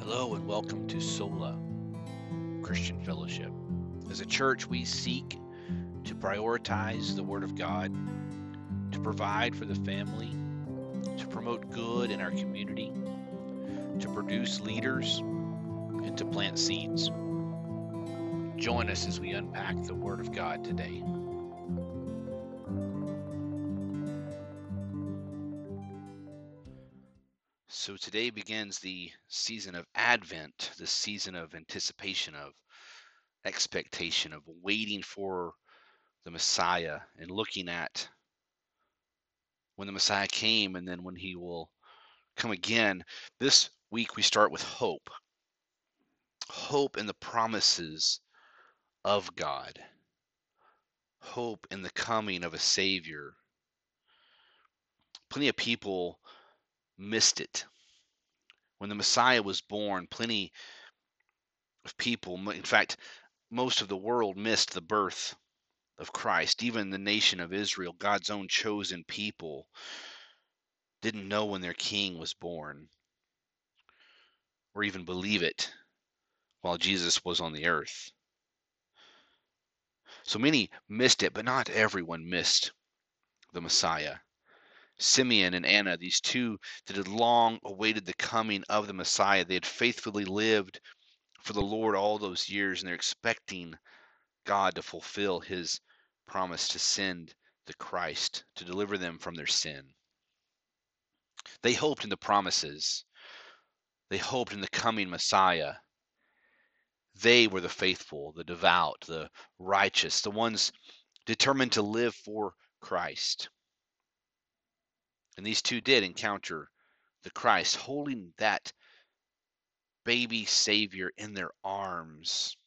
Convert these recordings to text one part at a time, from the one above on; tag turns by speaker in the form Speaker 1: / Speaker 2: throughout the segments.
Speaker 1: Hello and welcome to Sola Christian Fellowship. As a church, we seek to prioritize the Word of God, to provide for the family, to promote good in our community, to produce leaders, and to plant seeds. Join us as we unpack the Word of God today. So today begins the season of Advent, the season of anticipation, of expectation, of waiting for the Messiah and looking at when the Messiah came and then when he will come again. This week we start with hope. Hope in the promises of God. Hope in the coming of a Savior. Plenty of people missed it. When the Messiah was born, plenty of people, in fact, most of the world missed the birth of Christ. Even the nation of Israel, God's own chosen people, didn't know when their king was born or even believe it while Jesus was on the earth. So many missed it, but not everyone missed the Messiah. Simeon and Anna, these two that had long awaited the coming of the Messiah, they had faithfully lived for the Lord all those years, and they're expecting God to fulfill his promise to send the Christ to deliver them from their sin. They hoped in the promises. They hoped in the coming Messiah. They were the faithful, the devout, the righteous, the ones determined to live for Christ. And these two did encounter the Christ, holding that baby Savior in their arms.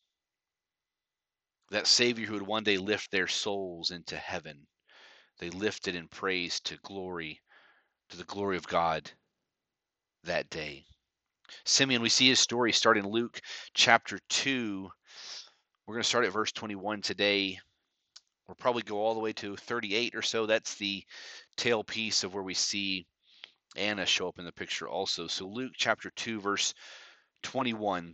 Speaker 1: That Savior who would one day lift their souls into heaven. They lifted in praise to the glory of God that day. Simeon, we see his story start in Luke chapter 2. We're going to start at verse 21 today. We'll probably go all the way to 38 or so. That's the tail piece of where we see Anna show up in the picture also. So Luke chapter 2, verse 21.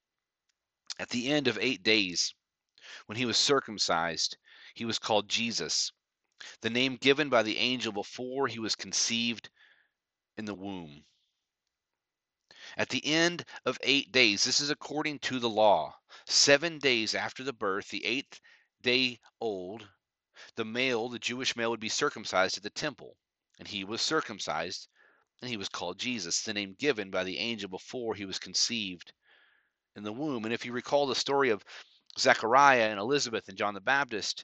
Speaker 1: At the end of 8 days, when he was circumcised, he was called Jesus, the name given by the angel before he was conceived in the womb. At the end of 8 days, this is according to the law, 7 days after the birth, the 8th day old, the Jewish male, would be circumcised at the temple. And he was circumcised, and he was called Jesus, the name given by the angel before he was conceived in the womb. And if you recall the story of Zechariah and Elizabeth and John the Baptist,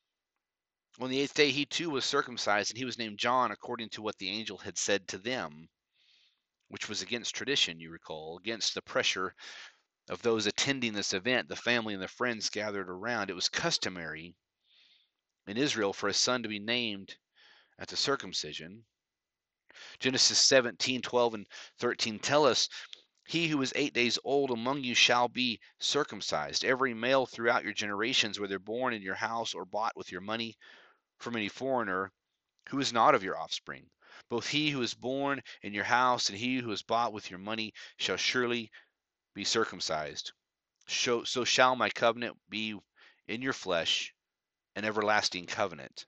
Speaker 1: on the 8th day he too was circumcised, and he was named John according to what the angel had said to them, which was against tradition, you recall, against the pressure of those attending this event, the family and the friends gathered around. It was customary in Israel for a son to be named at the circumcision. Genesis 17:12 and 13 tell us, he who is 8 days old among you shall be circumcised. Every male throughout your generations, whether born in your house or bought with your money from any foreigner who is not of your offspring. Both he who is born in your house and he who is bought with your money shall surely be circumcised. So shall my covenant be in your flesh, an everlasting covenant.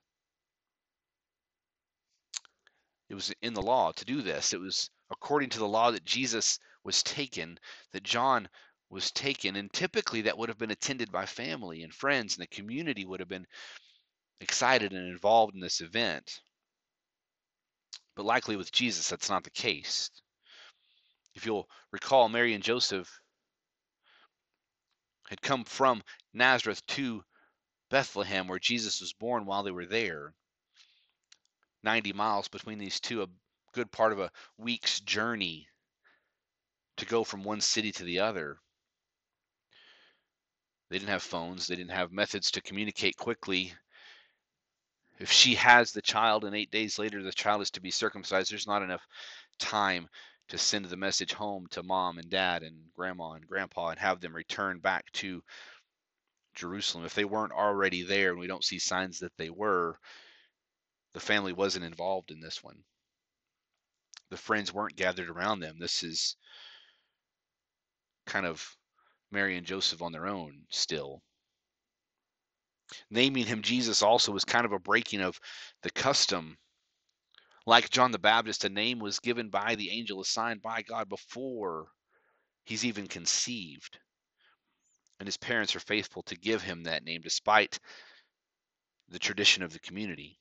Speaker 1: It was in the law to do this. It was according to the law that Jesus was taken, that John was taken, and typically that would have been attended by family and friends, and the community would have been excited and involved in this event. But likely with Jesus, that's not the case. If you'll recall, Mary and Joseph had come from Nazareth to Bethlehem, where Jesus was born, while they were there. 90 miles between these two, a good part of a week's journey to go from one city to the other. They didn't have phones. They didn't have methods to communicate quickly. If she has the child and 8 days later the child is to be circumcised, there's not enough time to send the message home to mom and dad and grandma and grandpa and have them return back to Jerusalem. If they weren't already there, and we don't see signs that they were, the family wasn't involved in this one. The friends weren't gathered around them. This is kind of Mary and Joseph on their own still. Naming him Jesus also was kind of a breaking of the custom. Like John the Baptist, a name was given by the angel assigned by God before he's even conceived. And his parents are faithful to give him that name despite the tradition of the community.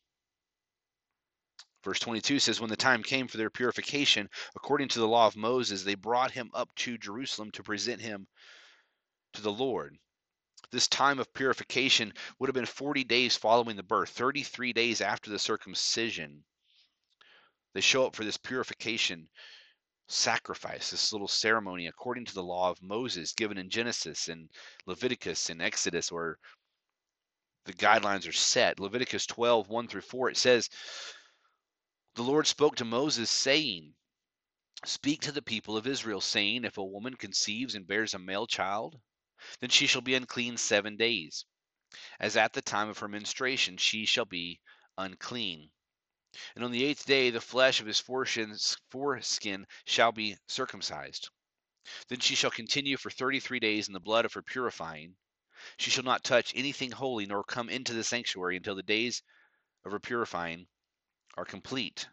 Speaker 1: Verse 22 says, when the time came for their purification, according to the law of Moses, they brought him up to Jerusalem to present him to the Lord. This time of purification would have been 40 days following the birth, 33 days after the circumcision. They show up for this purification sacrifice, this little ceremony according to the law of Moses given in Genesis and Leviticus and Exodus, where the guidelines are set. Leviticus 12, 1 through 4, it says, the Lord spoke to Moses, saying, speak to the people of Israel, saying, if a woman conceives and bears a male child, then she shall be unclean 7 days. As at the time of her menstruation, she shall be unclean. And on the 8th day, the flesh of his foreskin shall be circumcised. Then she shall continue for 33 days in the blood of her purifying. She shall not touch anything holy, nor come into the sanctuary until the days of her purifying are complete.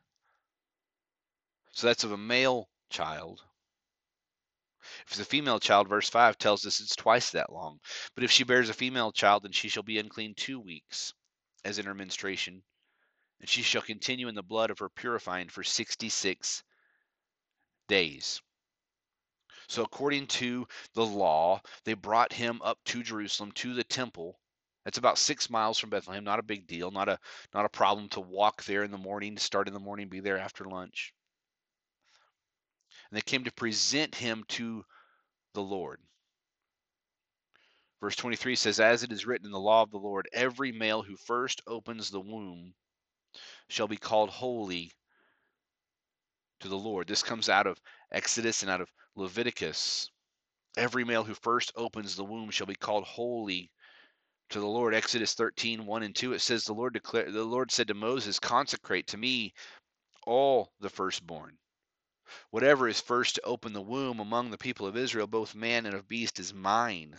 Speaker 1: So that's of a male child. If it's a female child, verse 5 tells us it's twice that long. But if she bears a female child, then she shall be unclean 2 weeks, as in her menstruation, and she shall continue in the blood of her purifying for 66 days. So according to the law, they brought him up to Jerusalem, to the temple. That's about 6 miles from Bethlehem. Not a big deal. Not a problem to walk there in the morning, start in the morning, be there after lunch. And they came to present him to the Lord. Verse 23 says, as it is written in the law of the Lord, every male who first opens the womb shall be called holy to the Lord. This comes out of Exodus and out of Leviticus. Every male who first opens the womb shall be called holy to the Lord. Exodus 13, 1 and 2, it says, the Lord said to Moses, consecrate to me all the firstborn. Whatever is first to open the womb among the people of Israel, both man and of beast, is mine.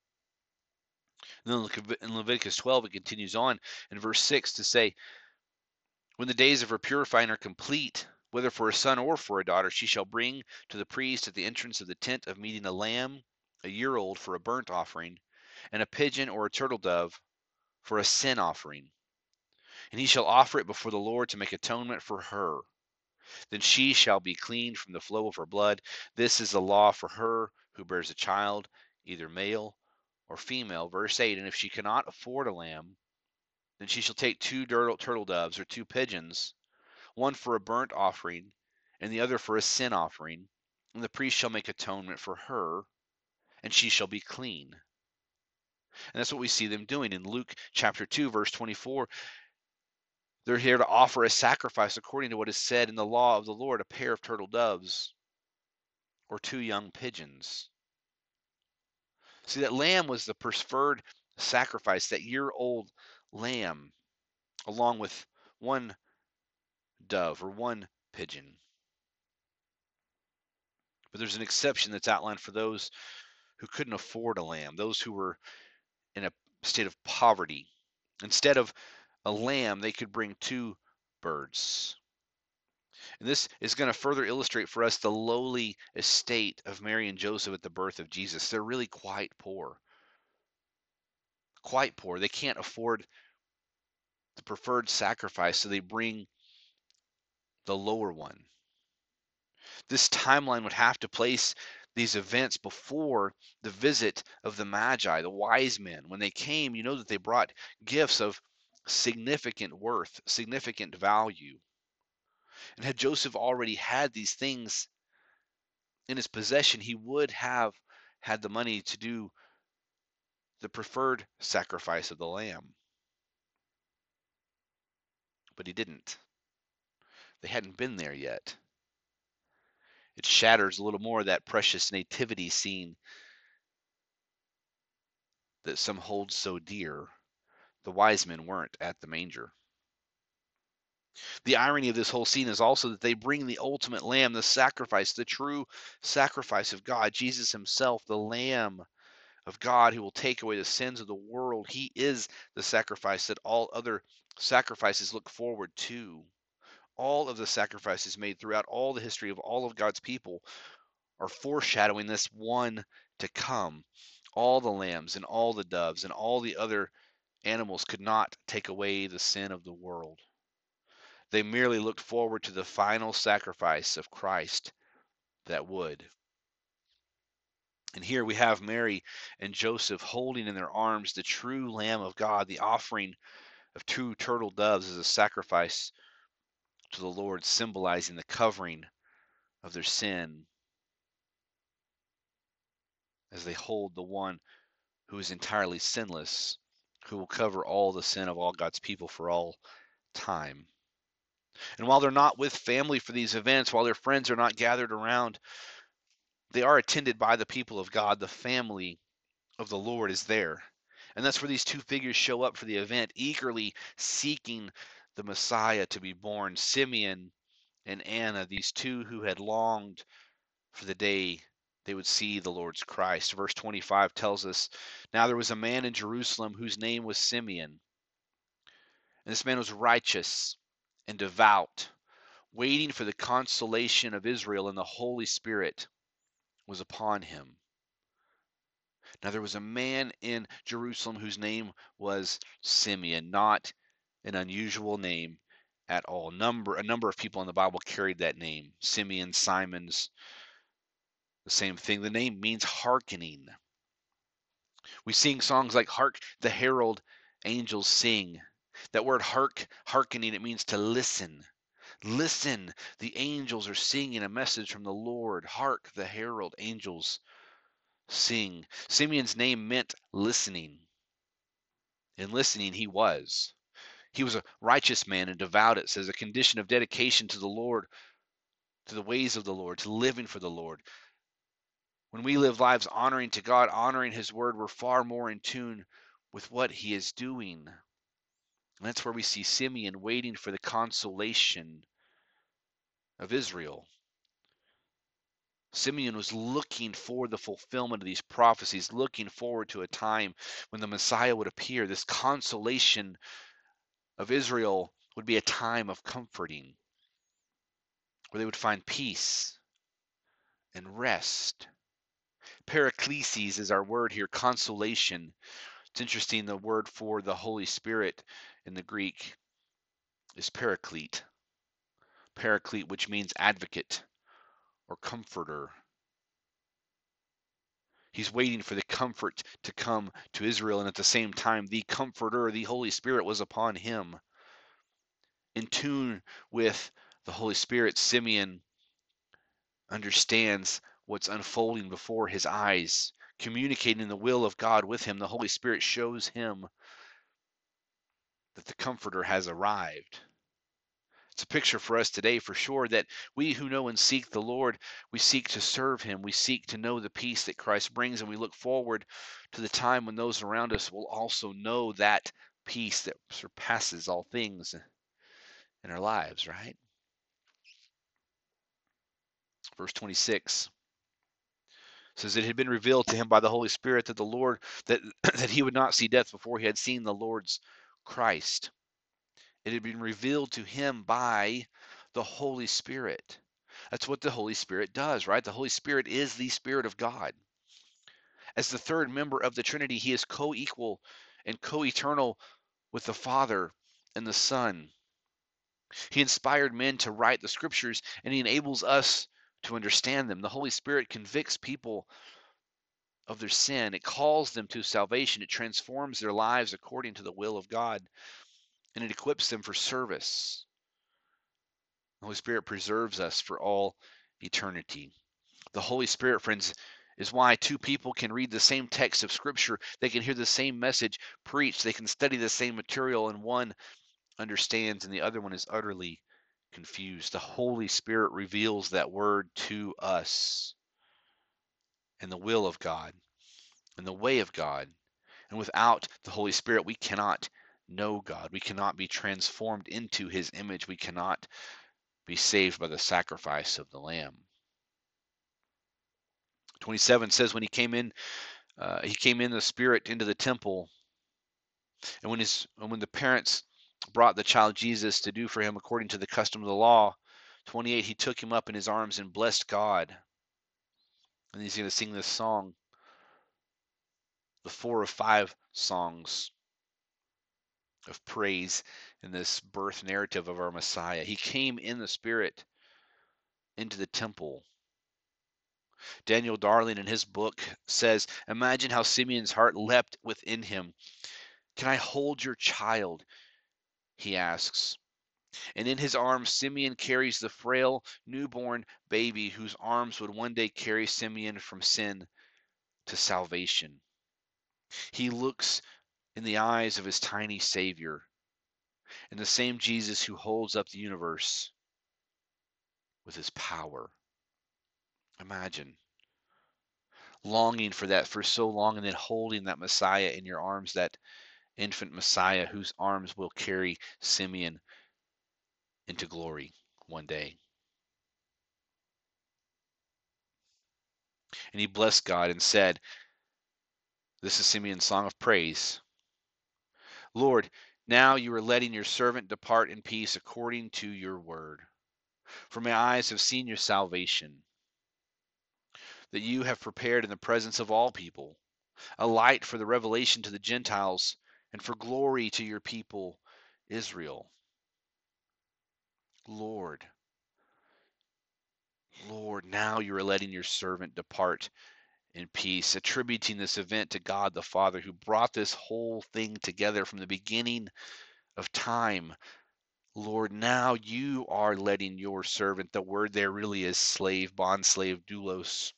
Speaker 1: And then in Leviticus 12, it continues on in verse 6 to say, when the days of her purifying are complete, whether for a son or for a daughter, she shall bring to the priest at the entrance of the tent of meeting a lamb, a year old, for a burnt offering, and a pigeon or a turtle dove for a sin offering. And he shall offer it before the Lord to make atonement for her. Then she shall be cleaned from the flow of her blood. This is the law for her who bears a child, either male or female. Verse 8, and if she cannot afford a lamb, then she shall take 2 turtle doves or 2 pigeons, one for a burnt offering and the other for a sin offering. And the priest shall make atonement for her, and she shall be clean. And that's what we see them doing in Luke chapter 2, verse 24. They're here to offer a sacrifice according to what is said in the law of the Lord, a pair of turtle doves or 2 young pigeons. See, that lamb was the preferred sacrifice, that year-old lamb, along with 1 dove or 1 pigeon. But there's an exception that's outlined for those who couldn't afford a lamb, those who were in a state of poverty. Instead of a lamb, they could bring 2 birds. And this is going to further illustrate for us the lowly estate of Mary and Joseph at the birth of Jesus. They're really quite poor. Quite poor. They can't afford the preferred sacrifice, so they bring the lower one. This timeline would have to place these events before the visit of the Magi, the wise men. When they came, you know that they brought gifts of significant worth, significant value. And had Joseph already had these things in his possession, he would have had the money to do the preferred sacrifice of the lamb. But he didn't. They hadn't been there yet. It shatters a little more that precious nativity scene that some hold so dear. The wise men weren't at the manger. The irony of this whole scene is also that they bring the ultimate lamb, the sacrifice, the true sacrifice of God, Jesus himself, the Lamb of God who will take away the sins of the world. He is the sacrifice that all other sacrifices look forward to. All of the sacrifices made throughout all the history of all of God's people are foreshadowing this one to come. All the lambs and all the doves and all the other animals could not take away the sin of the world. They merely looked forward to the final sacrifice of Christ that would. And here we have Mary and Joseph holding in their arms the true Lamb of God, the offering of two turtle doves as a sacrifice to the Lord, symbolizing the covering of their sin as they hold the one who is entirely sinless, who will cover all the sin of all God's people for all time. And while they're not with family for these events, while their friends are not gathered around, they are attended by the people of God. The family of the Lord is there. And that's where these two figures show up for the event, eagerly seeking the Messiah to be born. Simeon and Anna, these two who had longed for the day they would see the Lord's Christ. Verse 25 tells us, now there was a man in Jerusalem whose name was Simeon. And this man was righteous and devout, waiting for the consolation of Israel, and the Holy Spirit was upon him. Now there was a man in Jerusalem whose name was Simeon, not an unusual name at all. A number of people in the Bible carried that name. Simeon, Simon's, the same thing. The name means hearkening. We sing songs like Hark the Herald Angels Sing. That word hearkening, it means to listen. Listen, the angels are singing a message from the Lord. Hark the herald angels sing. Simeon's name meant listening. And listening he was. He was a righteous man and devout, it says, a condition of dedication to the Lord, to the ways of the Lord, to living for the Lord. When we live lives honoring to God, honoring his word, we're far more in tune with what he is doing. And that's where we see Simeon waiting for the consolation of Israel. Simeon was looking for the fulfillment of these prophecies, looking forward to a time when the Messiah would appear. This consolation of Israel would be a time of comforting, where they would find peace and rest. Paraklesis is our word here, consolation. It's interesting, the word for the Holy Spirit in the Greek is paraclete. Paraclete, which means advocate or comforter. He's waiting for the comfort to come to Israel, and at the same time, the Comforter, the Holy Spirit, was upon him. In tune with the Holy Spirit, Simeon understands what's unfolding before his eyes, communicating the will of God with him. The Holy Spirit shows him that the Comforter has arrived. It's a picture for us today, for sure, that we who know and seek the Lord, we seek to serve him. We seek to know the peace that Christ brings, and we look forward to the time when those around us will also know that peace that surpasses all things in our lives, right? Verse 26 says, it had been revealed to him by the Holy Spirit that the Lord, that he would not see death before he had seen the Lord's Christ. It had been revealed to him by the Holy Spirit. That's what the Holy Spirit does, right? The Holy Spirit is the Spirit of God. As the third member of the Trinity, he is co-equal and co-eternal with the Father and the Son. He inspired men to write the scriptures, and he enables us to understand them. The Holy Spirit convicts people of their sin. It calls them to salvation. It transforms their lives according to the will of God, and it equips them for service. The Holy Spirit preserves us for all eternity. The Holy Spirit, friends, is why two people can read the same text of Scripture. They can hear the same message preached. They can study the same material, and one understands and the other one is utterly confused. The Holy Spirit reveals that word to us and the will of God and the way of God. And without the Holy Spirit, we cannot know God. We cannot be transformed into his image. We cannot be saved by the sacrifice of the Lamb. 27 says when he came in the Spirit into the temple, and when the parents brought the child Jesus to do for him according to the custom of the law, 28, he took him up in his arms and blessed God. And he's going to sing this song, the 4 of 5 songs of praise in this birth narrative of our Messiah. He came in the Spirit into the temple. Daniel Darling in his book says, imagine how Simeon's heart leapt within him. Can I hold your child? He asks. And in his arms, Simeon carries the frail newborn baby whose arms would one day carry Simeon from sin to salvation. He looks in the eyes of his tiny Savior, and the same Jesus who holds up the universe with his power. Imagine longing for that for so long, and then holding that Messiah in your arms, that infant Messiah whose arms will carry Simeon into glory one day. And he blessed God and said, this is Simeon's song of praise. Lord, now you are letting your servant depart in peace according to your word. For my eyes have seen your salvation, that you have prepared in the presence of all people, a light for the revelation to the Gentiles and for glory to your people, Israel. Lord, Lord, now you are letting your servant depart in peace, attributing this event to God the Father who brought this whole thing together from the beginning of time. Lord, now you are letting your servant, the word there really is slave, bondslave, doulos.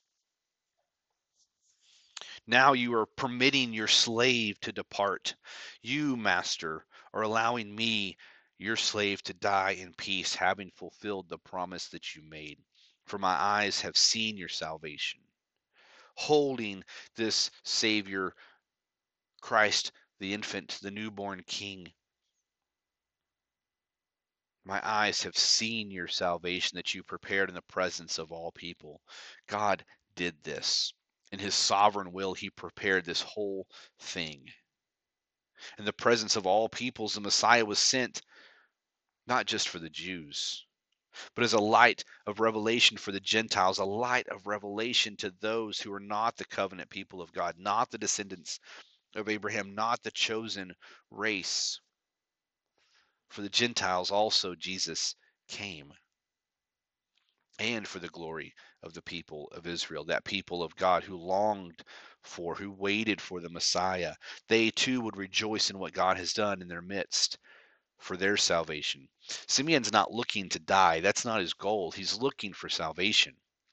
Speaker 1: Now you are permitting your slave to depart. You, Master, are allowing me, your slave, to die in peace, having fulfilled the promise that you made. For my eyes have seen your salvation. Holding this Savior, Christ, the infant, the newborn King. My eyes have seen your salvation that you prepared in the presence of all people. God did this. In his sovereign will, he prepared this whole thing. In the presence of all peoples, the Messiah was sent not just for the Jews, but as a light of revelation for the Gentiles, a light of revelation to those who are not the covenant people of God, not the descendants of Abraham, not the chosen race. For the Gentiles also Jesus came, and for the glory of the people of Israel, that people of God who longed for, who waited for the Messiah. They too would rejoice in what God has done in their midst for their salvation. Simeon's not looking to die. That's not his goal. He's looking for salvation.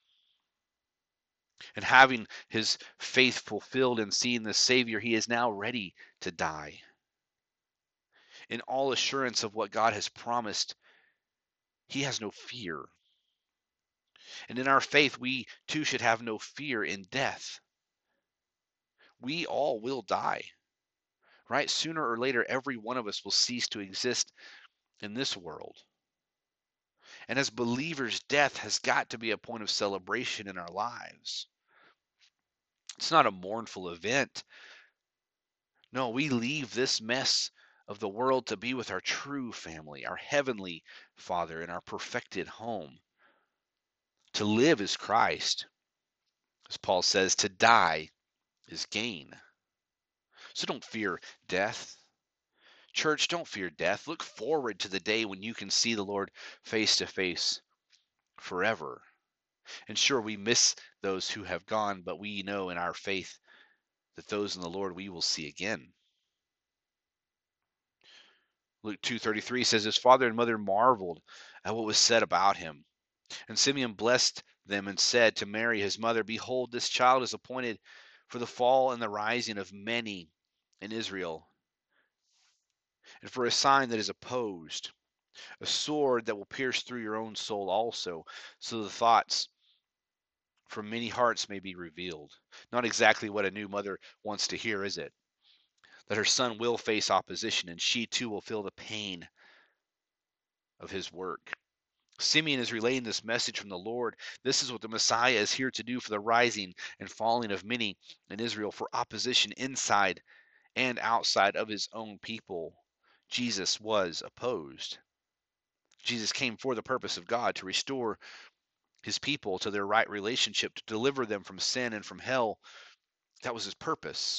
Speaker 1: And having his faith fulfilled and seeing the Savior, he is now ready to die. In all assurance of what God has promised, he has no fear. And in our faith, we too should have no fear in death. We all will die, right? Sooner or later, every one of us will cease to exist in this world. And as believers, death has got to be a point of celebration in our lives. It's not a mournful event. No, we leave this mess of the world to be with our true family, our heavenly Father, in our perfected home. To live is Christ. As Paul says, to die is gain. So don't fear death. Church, don't fear death. Look forward to the day when you can see the Lord face to face forever. And sure, we miss those who have gone, but we know in our faith that those in the Lord we will see again. Luke 2:33 says his father and mother marveled at what was said about him. And Simeon blessed them and said to Mary his mother, behold, this child is appointed for the fall and the rising of many in Israel, and for a sign that is opposed, a sword that will pierce through your own soul also, so the thoughts from many hearts may be revealed. Not exactly what a new mother wants to hear, is it? that her son will face opposition and she too will feel the pain of his work. Simeon is relaying this message from the Lord. This is what the Messiah is here to do for the rising and falling of many in Israel, for opposition inside and outside of his own people. Jesus was opposed. Jesus came for the purpose of God to restore his people to their right relationship, to deliver them from sin and from hell. That was his purpose.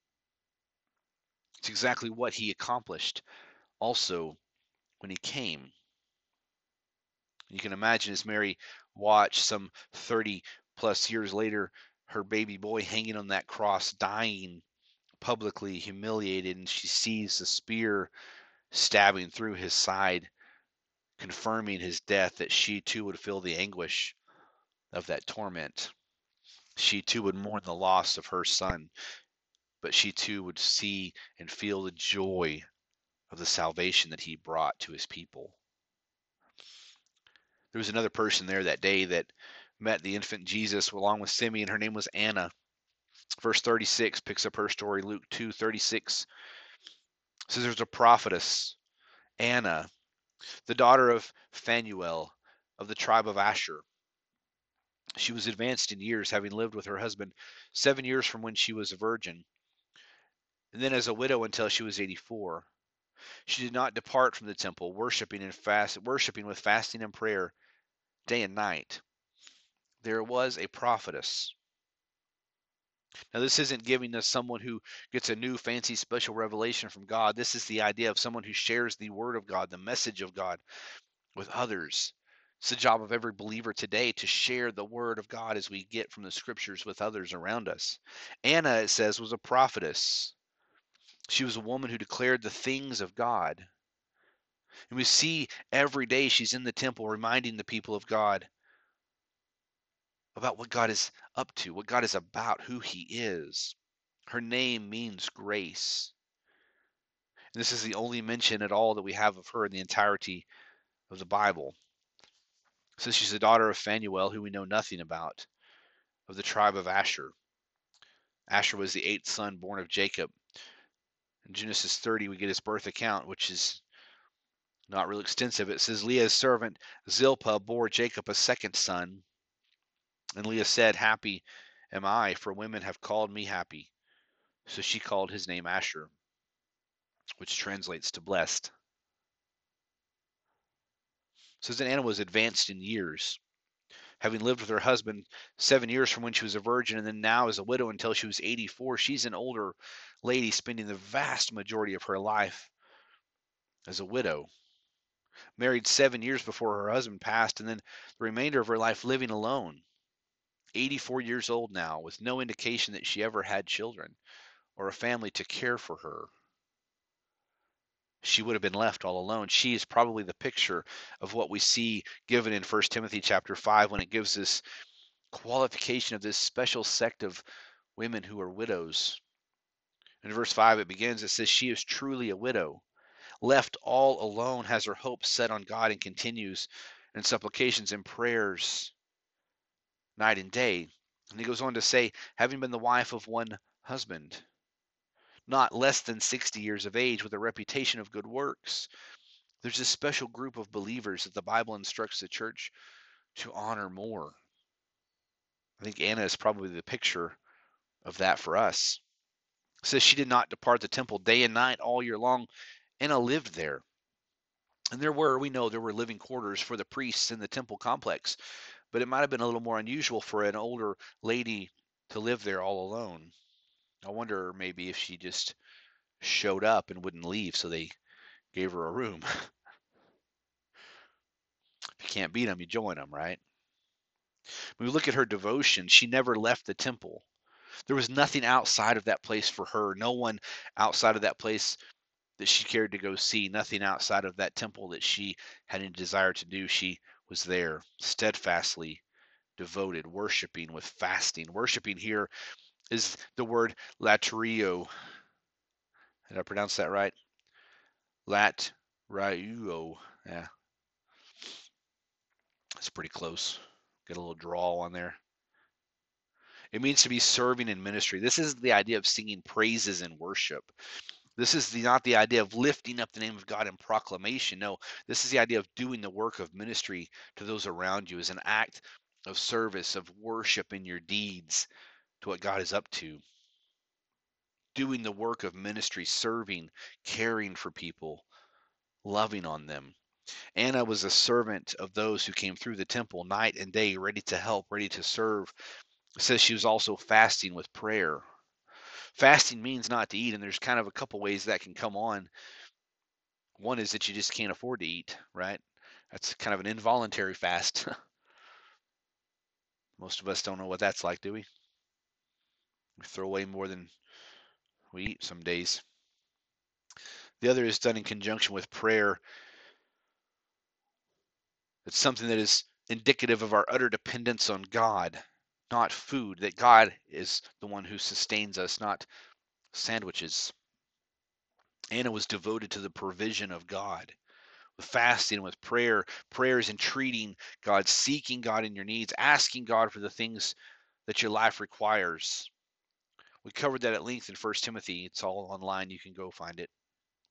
Speaker 1: It's exactly what he accomplished also when he came. You can imagine as Mary watched some 30 plus years later, her baby boy hanging on that cross, dying, publicly humiliated, and she sees the spear stabbing through his side, confirming his death, that she too would feel the anguish of that torment. She too would mourn the loss of her son, but she too would see and feel the joy of the salvation that he brought to his people. There was another person there that day that met the infant Jesus along with Simeon. Her name was Anna. Verse 36 picks up her story. Luke 2:36 says there's a prophetess, Anna, the daughter of Phanuel of the tribe of Asher. She was advanced in years, having lived with her husband 7 years from when she was a virgin, and then as a widow until she was 84. She did not depart from the temple, worshiping with fasting and prayer day and night. There was a prophetess. Now, this isn't giving us someone who gets a new fancy special revelation from God. This is the idea of someone who shares the word of God, the message of God with others. It's the job of every believer today to share the word of God as we get from the scriptures with others around us. Anna, it says, was a prophetess. She was a woman who declared the things of God. And we see every day she's in the temple reminding the people of God about what God is up to, what God is about, who he is. Her name means grace. And this is the only mention at all that we have of her in the entirety of the Bible. It says she's the daughter of Phanuel, who we know nothing about, of the tribe of Asher. Asher was the 8th son born of Jacob. In Genesis 30, we get his birth account, which is not real extensive. It says Leah's servant Zilpah bore Jacob a 2nd son. And Leah said, "Happy am I, for women have called me happy." So she called his name Asher, which translates to blessed. It says that Anna was advanced in years, having lived with her husband 7 years from when she was a virgin, and then now as a widow until she was 84. She's an older lady spending the vast majority of her life as a widow. Married 7 years before her husband passed, and then the remainder of her life living alone. 84 years old now, with no indication that she ever had children or a family to care for her. She would have been left all alone. She is probably the picture of what we see given in 1 Timothy chapter 5 when it gives this qualification of this special sect of women who are widows. In verse 5 it begins, it says, "She is truly a widow, left all alone, has her hope set on God, and continues in supplications and prayers night and day." And he goes on to say, having been the wife of one husband, not less than 60 years of age, with a reputation of good works. There's this special group of believers that the Bible instructs the church to honor more. I think Anna is probably the picture of that for us. It says she did not depart the temple day and night all year long. Anna lived there. And we know there were living quarters for the priests in the temple complex, but it might have been a little more unusual for an older lady to live there all alone. I wonder maybe if she just showed up and wouldn't leave, so they gave her a room. If you can't beat them, you join them, right? When we look at her devotion, she never left the temple. There was nothing outside of that place for her, no one outside of that place that she cared to go see, nothing outside of that temple that she had any desire to do. She was there, steadfastly devoted, worshiping with fasting. Worshiping here is the word latrio. Did I pronounce that right? Latrio. Yeah, that's pretty close. Get a little drawl on there. It means to be serving in ministry. This is the idea of singing praises and worship. This is not the idea of lifting up the name of God in proclamation. No, this is the idea of doing the work of ministry to those around you as an act of service, of worship in your deeds to what God is up to. Doing the work of ministry, serving, caring for people, loving on them. Anna was a servant of those who came through the temple night and day, ready to help, ready to serve. It says she was also fasting with prayer. Fasting means not to eat, and there's kind of a couple ways that can come on. One is that you just can't afford to eat, right? That's kind of an involuntary fast. Most of us don't know what that's like, do we? We throw away more than we eat some days. The other is done in conjunction with prayer. It's something that is indicative of our utter dependence on God, not food, that God is the one who sustains us, not sandwiches. Anna was devoted to the provision of God. With fasting, with prayer, prayers entreating God, seeking God in your needs, asking God for the things that your life requires. We covered that at length in 1 Timothy. It's all online. You can go find it.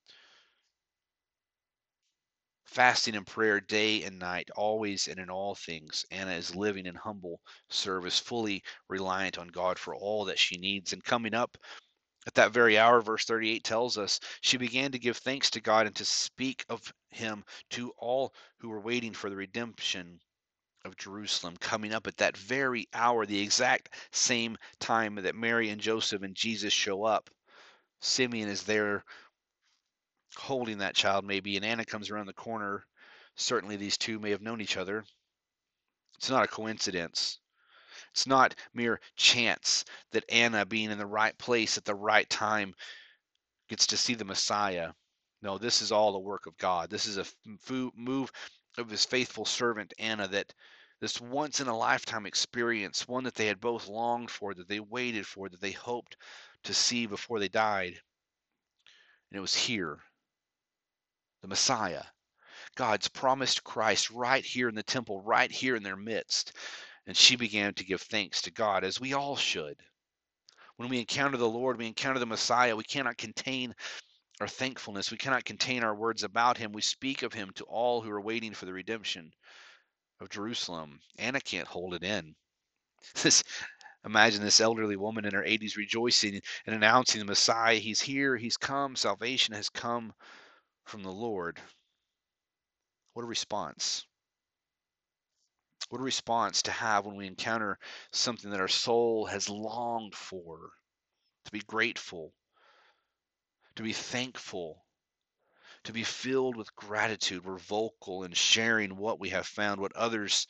Speaker 1: Fasting and prayer day and night, always and in all things. Anna is living in humble service, fully reliant on God for all that she needs. And coming up at that very hour, verse 38 tells us, she began to give thanks to God and to speak of him to all who were waiting for the redemption of Jerusalem. Coming up at that very hour, the exact same time that Mary and Joseph and Jesus show up. Simeon is there holding that child, maybe, and Anna comes around the corner. Certainly these two may have known each other. It's not a coincidence. It's not mere chance that Anna, being in the right place at the right time, gets to see the Messiah. No, this is all the work of God. This is a move of his faithful servant Anna, that this once in a lifetime experience, one that they had both longed for, that they waited for, that they hoped to see before they died. And it was here, the Messiah, God's promised Christ, right here in the temple, right here in their midst. And she began to give thanks to God, as we all should. When we encounter the Lord, we encounter the Messiah, we cannot contain our thankfulness. We cannot contain our words about him. We speak of him to all who are waiting for the redemption of Jerusalem. Anna can't hold it in. Imagine this elderly woman in her 80s rejoicing and announcing the Messiah. He's here. He's come. Salvation has come from the Lord. What a response. What a response to have when we encounter something that our soul has longed for. To be grateful, to be thankful, to be filled with gratitude. We're vocal in sharing what we have found, what others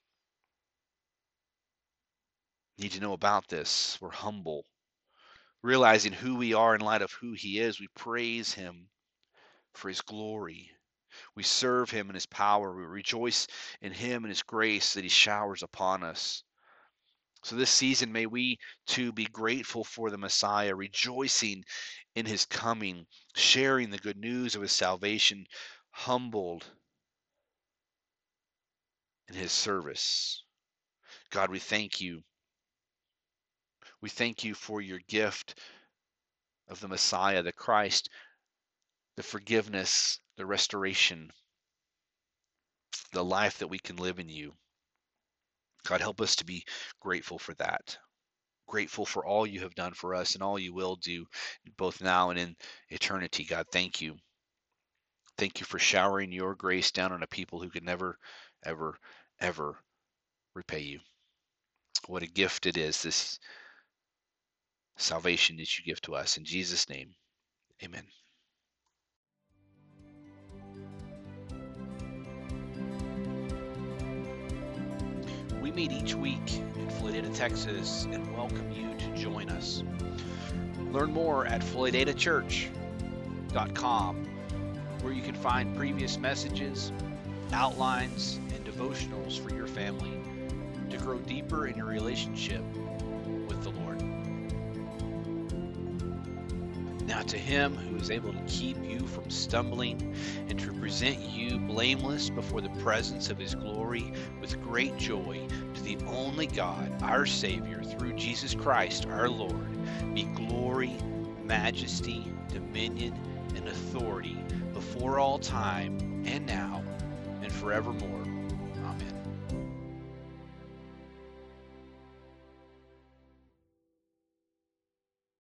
Speaker 1: need to know about this. We're humble, realizing who we are in light of who he is. We praise him for his glory. We serve him in his power. We rejoice in him and his grace that he showers upon us. So this season, may we too be grateful for the Messiah, rejoicing in his coming, sharing the good news of his salvation, humbled in his service. God, we thank you. We thank you for your gift of the Messiah, the Christ, the forgiveness, the restoration, the life that we can live in you. God, help us to be grateful for that. Grateful for all you have done for us and all you will do, both now and in eternity. God, thank you. Thank you for showering your grace down on a people who could never, ever, ever repay you. What a gift it is, this salvation that you give to us. In Jesus' name, amen. We meet each week in Floydada, Texas, and welcome you to join us. Learn more at floydadachurch.com, where you can find previous messages, outlines, and devotionals for your family to grow deeper in your relationship with the Lord.
Speaker 2: Now to him who is able to keep you from stumbling and to present you blameless before the presence of his glory with great joy, to the only God, our Savior, through Jesus Christ our Lord, be glory, majesty, dominion, and authority before all time and now and forevermore.